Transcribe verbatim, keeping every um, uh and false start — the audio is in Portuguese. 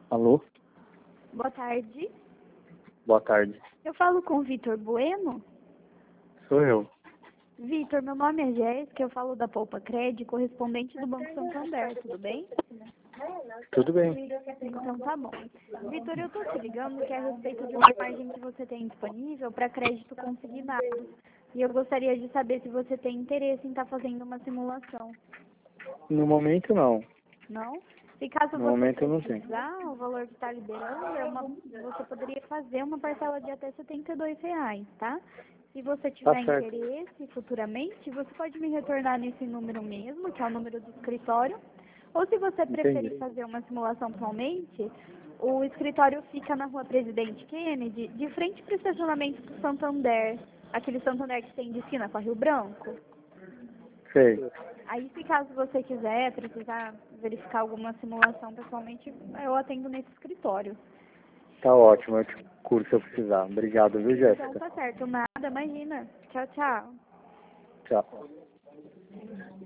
Alô? Boa tarde. Boa tarde. Eu falo com o Vitor Bueno? Sou eu. Vitor, meu nome é Jéssica, eu falo da Poupa Cred, correspondente do Banco Santander, tudo bem? Tudo bem. Então tá bom. Vitor, eu tô te ligando que é a respeito de uma margem que você tem disponível para crédito consignado. E eu gostaria de saber se você tem interesse em estar fazendo uma simulação. No momento, não. Não? E caso No você momento, eu não tenho. precisar, o valor que está liberando, é uma, você poderia fazer uma parcela de até setenta e dois reais, tá? Se você Tá tiver certo. interesse futuramente, você pode me retornar nesse número mesmo, que é o número do escritório. Ou se você preferir Entendi. fazer uma simulação atualmente, o escritório fica na rua Presidente Kennedy, de frente para o estacionamento do Santander, aquele Santander que tem de esquina com a Rio Branco. Sei. Aí, se caso você quiser, precisar verificar alguma simulação pessoalmente, eu atendo nesse escritório. Tá ótimo. Eu te curo se eu precisar. Obrigado, viu, Então, Jéssica? tá certo. Nada, imagina. Tchau, tchau. Tchau.